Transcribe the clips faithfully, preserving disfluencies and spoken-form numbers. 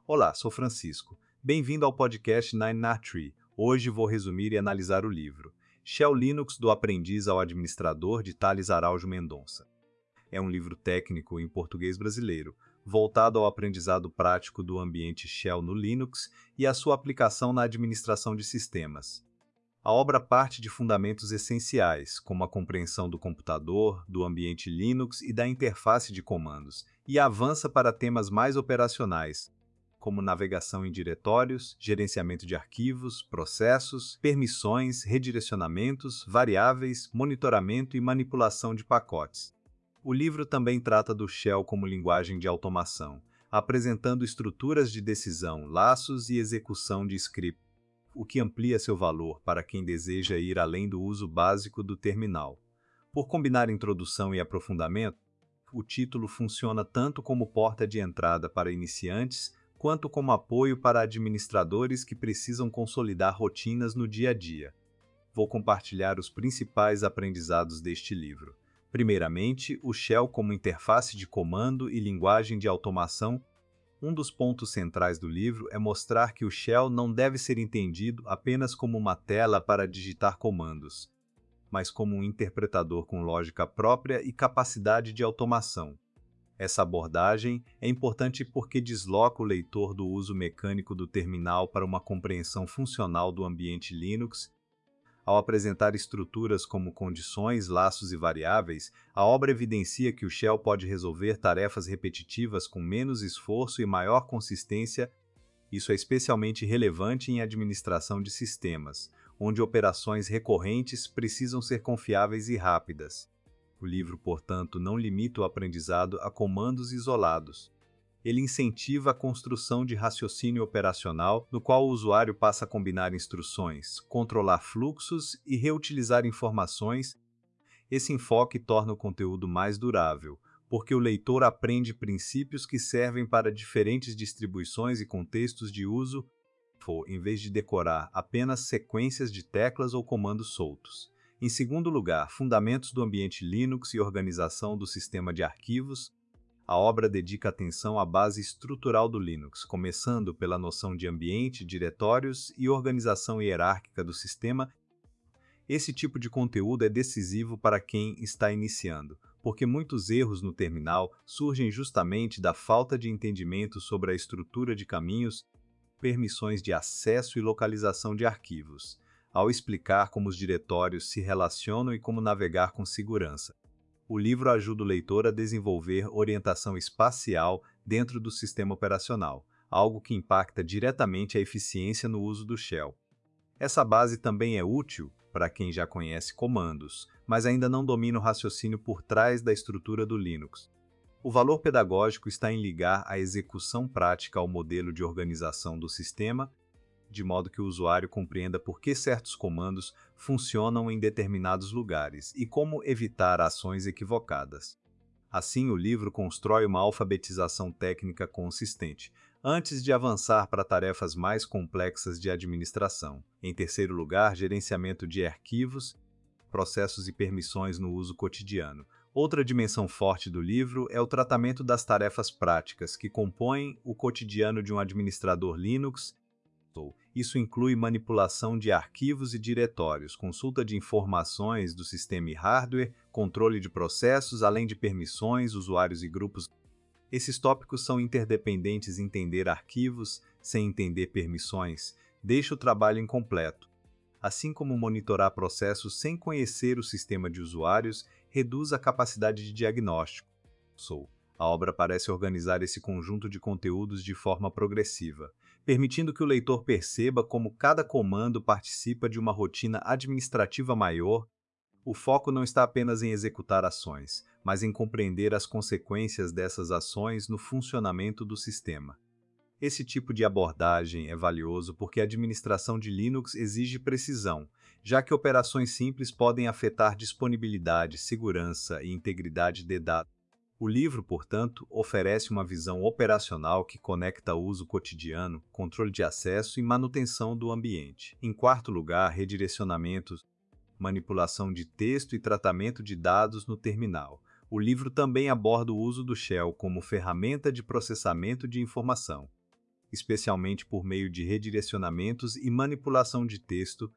Olá, sou Francisco. Bem-vindo ao podcast Nine Nar Tree. Hoje vou resumir e analisar o livro Shell Linux do Aprendiz ao Administrador, de Thales Araújo Mendonça. É um livro técnico em português brasileiro, voltado ao aprendizado prático do ambiente Shell no Linux e à sua aplicação na administração de sistemas. A obra parte de fundamentos essenciais, como a compreensão do computador, do ambiente Linux e da interface de comandos, e avança para temas mais operacionais, como navegação em diretórios, gerenciamento de arquivos, processos, permissões, redirecionamentos, variáveis, monitoramento e manipulação de pacotes. O livro também trata do Shell como linguagem de automação, apresentando estruturas de decisão, laços e execução de script, o que amplia seu valor para quem deseja ir além do uso básico do terminal. Por combinar introdução e aprofundamento, o título funciona tanto como porta de entrada para iniciantes, quanto como apoio para administradores que precisam consolidar rotinas no dia a dia. Vou compartilhar os principais aprendizados deste livro. Primeiramente, o Shell como interface de comando e linguagem de automação. Um dos pontos centrais do livro é mostrar que o Shell não deve ser entendido apenas como uma tela para digitar comandos, mas como um interpretador com lógica própria e capacidade de automação. Essa abordagem é importante porque desloca o leitor do uso mecânico do terminal para uma compreensão funcional do ambiente Linux. Ao apresentar estruturas como condições, laços e variáveis, a obra evidencia que o Shell pode resolver tarefas repetitivas com menos esforço e maior consistência. Isso é especialmente relevante em administração de sistemas, onde operações recorrentes precisam ser confiáveis e rápidas. O livro, portanto, não limita o aprendizado a comandos isolados. Ele incentiva a construção de raciocínio operacional, no qual o usuário passa a combinar instruções, controlar fluxos e reutilizar informações. Esse enfoque torna o conteúdo mais durável, porque o leitor aprende princípios que servem para diferentes distribuições e contextos de uso, em vez de decorar apenas sequências de teclas ou comandos soltos. Em segundo lugar, fundamentos do ambiente Linux e organização do sistema de arquivos. A obra dedica atenção à base estrutural do Linux, começando pela noção de ambiente, diretórios e organização hierárquica do sistema. Esse tipo de conteúdo é decisivo para quem está iniciando, porque muitos erros no terminal surgem justamente da falta de entendimento sobre a estrutura de caminhos, permissões de acesso e localização de arquivos, ao explicar como os diretórios se relacionam e como navegar com segurança. O livro ajuda o leitor a desenvolver orientação espacial dentro do sistema operacional, algo que impacta diretamente a eficiência no uso do Shell. Essa base também é útil para quem já conhece comandos, mas ainda não domina o raciocínio por trás da estrutura do Linux. O valor pedagógico está em ligar a execução prática ao modelo de organização do sistema, de modo que o usuário compreenda por que certos comandos funcionam em determinados lugares e como evitar ações equivocadas. Assim, o livro constrói uma alfabetização técnica consistente, antes de avançar para tarefas mais complexas de administração. Em terceiro lugar, gerenciamento de arquivos, processos e permissões no uso cotidiano. Outra dimensão forte do livro é o tratamento das tarefas práticas que compõem o cotidiano de um administrador Linux. Isso inclui manipulação de arquivos e diretórios, consulta de informações do sistema e hardware, controle de processos, além de permissões, usuários e grupos. Esses tópicos são interdependentes. Entender arquivos sem entender permissões deixa o trabalho incompleto. Assim como monitorar processos sem conhecer o sistema de usuários reduz a capacidade de diagnóstico. A obra parece organizar esse conjunto de conteúdos de forma progressiva, permitindo que o leitor perceba como cada comando participa de uma rotina administrativa maior. O foco não está apenas em executar ações, mas em compreender as consequências dessas ações no funcionamento do sistema. Esse tipo de abordagem é valioso porque a administração de Linux exige precisão, já que operações simples podem afetar disponibilidade, segurança e integridade de dados. O livro, portanto, oferece uma visão operacional que conecta o uso cotidiano, controle de acesso e manutenção do ambiente. Em quarto lugar, redirecionamentos, manipulação de texto e tratamento de dados no terminal. O livro também aborda o uso do Shell como ferramenta de processamento de informação. especialmente por meio de redirecionamentos e manipulação de texto.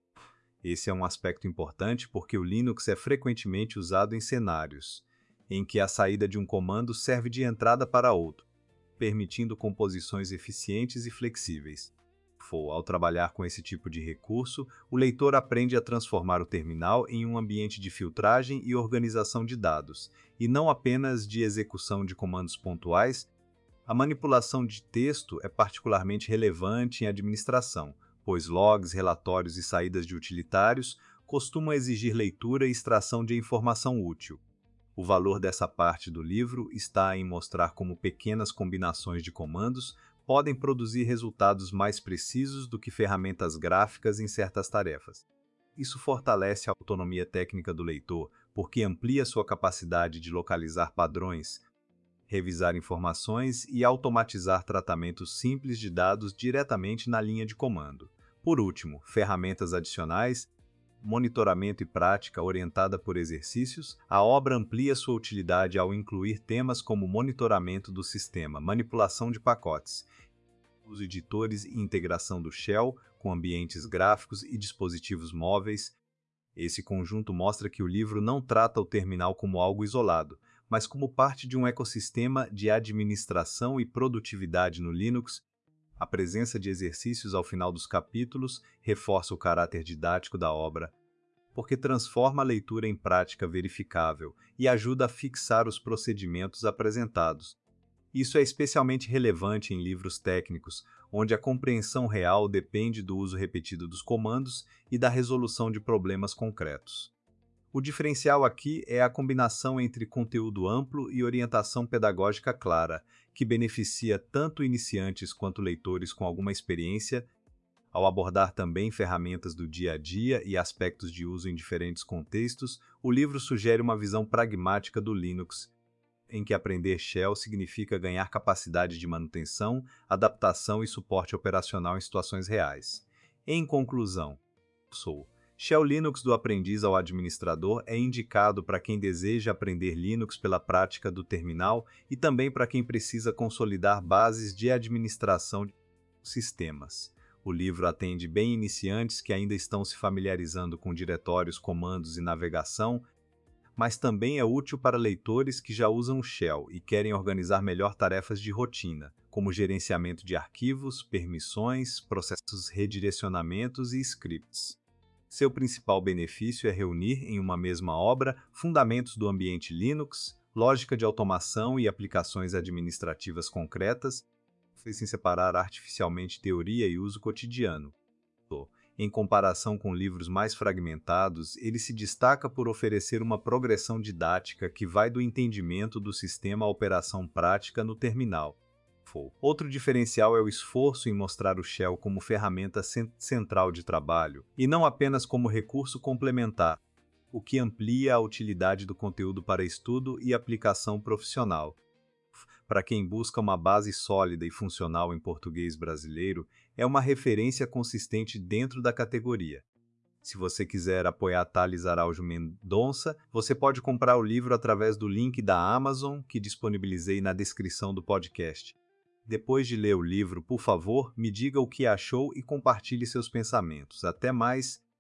Esse é um aspecto importante porque o Linux é frequentemente usado em cenários em que a saída de um comando serve de entrada para outro, permitindo composições eficientes e flexíveis. Ao trabalhar com esse tipo de recurso, o leitor aprende a transformar o terminal em um ambiente de filtragem e organização de dados, e não apenas de execução de comandos pontuais. A manipulação de texto é particularmente relevante em administração, pois logs, relatórios e saídas de utilitários costumam exigir leitura e extração de informação útil. O valor dessa parte do livro está em mostrar como pequenas combinações de comandos podem produzir resultados mais precisos do que ferramentas gráficas em certas tarefas. Isso fortalece a autonomia técnica do leitor, porque amplia sua capacidade de localizar padrões, revisar informações e automatizar tratamentos simples de dados diretamente na linha de comando. Por último, ferramentas adicionais, monitoramento e prática orientada por exercícios. A obra amplia sua utilidade ao incluir temas como monitoramento do sistema, manipulação de pacotes, os editores e integração do Shell com ambientes gráficos e dispositivos móveis. Esse conjunto mostra que o livro não trata o terminal como algo isolado, mas como parte de um ecossistema de administração e produtividade no Linux. A presença de exercícios ao final dos capítulos reforça o caráter didático da obra, porque transforma a leitura em prática verificável e ajuda a fixar os procedimentos apresentados. Isso é especialmente relevante em livros técnicos, onde a compreensão real depende do uso repetido dos comandos e da resolução de problemas concretos. O diferencial aqui é a combinação entre conteúdo amplo e orientação pedagógica clara, que beneficia tanto iniciantes quanto leitores com alguma experiência. Ao abordar também ferramentas do dia a dia e aspectos de uso em diferentes contextos, o livro sugere uma visão pragmática do Linux, em que aprender Shell significa ganhar capacidade de manutenção, adaptação e suporte operacional em situações reais. Em conclusão, sou Shell Linux do aprendiz ao administrador é indicado para quem deseja aprender Linux pela prática do terminal e também para quem precisa consolidar bases de administração de sistemas. O livro atende bem iniciantes que ainda estão se familiarizando com diretórios, comandos e navegação, mas também é útil para leitores que já usam Shell e querem organizar melhor tarefas de rotina, como gerenciamento de arquivos, permissões, processos, redirecionamentos e scripts. Seu principal benefício é reunir em uma mesma obra fundamentos do ambiente Linux, lógica de automação e aplicações administrativas concretas, sem separar artificialmente teoria e uso cotidiano. Em comparação com livros mais fragmentados, ele se destaca por oferecer uma progressão didática que vai do entendimento do sistema à operação prática no terminal. Outro diferencial é o esforço em mostrar o Shell como ferramenta central de trabalho, e não apenas como recurso complementar, o que amplia a utilidade do conteúdo para estudo e aplicação profissional. Para quem busca uma base sólida e funcional em português brasileiro, é uma referência consistente dentro da categoria. Se você quiser apoiar Thales Araújo Mendonça, você pode comprar o livro através do link da Amazon que disponibilizei na descrição do podcast. Depois de ler o livro, por favor, me diga o que achou e compartilhe seus pensamentos. Até mais!